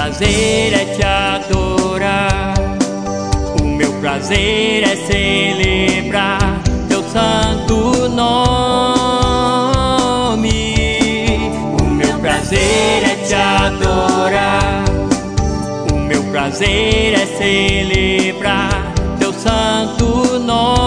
prazer é te adorar, o meu prazer é celebrar teu santo nome. O meu prazer é te adorar, o meu prazer é celebrar teu santo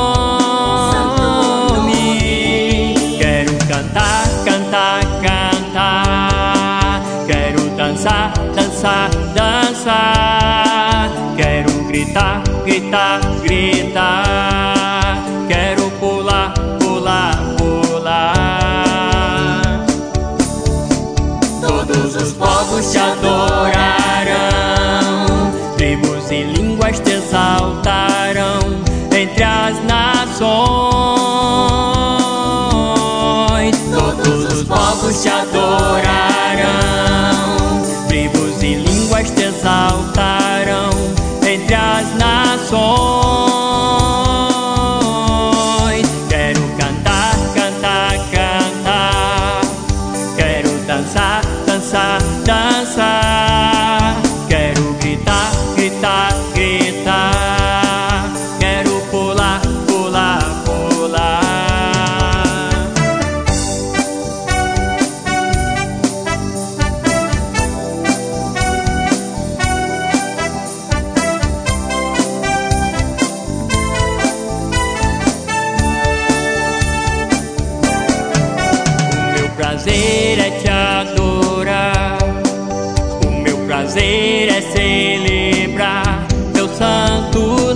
nome. Quero cantar, cantar, cantar, quero dançar, dançar, dançar, quero gritar, gritar, gritar, quero pular, pular, pular. Todos os povos te adorarão, tribos e línguas te exaltarão entre as nações. Todos os povos te adorarão, tribos e línguas te exaltarão entre as nações. Quero cantar, cantar, cantar, quero dançar, dançar, dançar, quero gritar, gritar, gritar, quero pular, pular, pular. O meu prazer é te adorar, o meu prazer é celebrar teu santo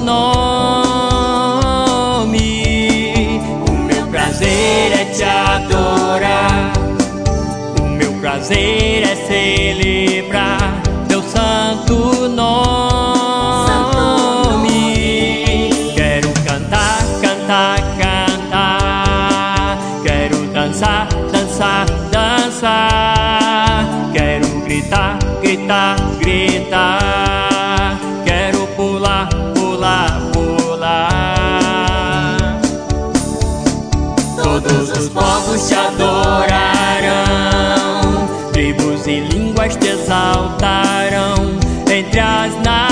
nome. O meu prazer é te adorar, o meu prazer é celebrar teu santo nome. Quero cantar, cantar, cantar, quero dançar, dançar, dançar, quero gritar, gritar, gritar, quero pular, pular, pular. Todos os povos te adorarão, tribos e línguas te exaltarão entre as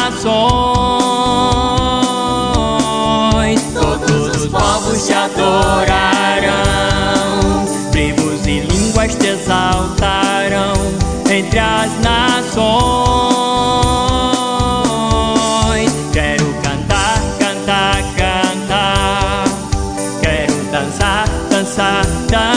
nações. Todos os povos te adorarão, tribos e línguas te exaltarão entre as nações. Quero cantar, cantar, cantar, quero dançar, dançar, dançar.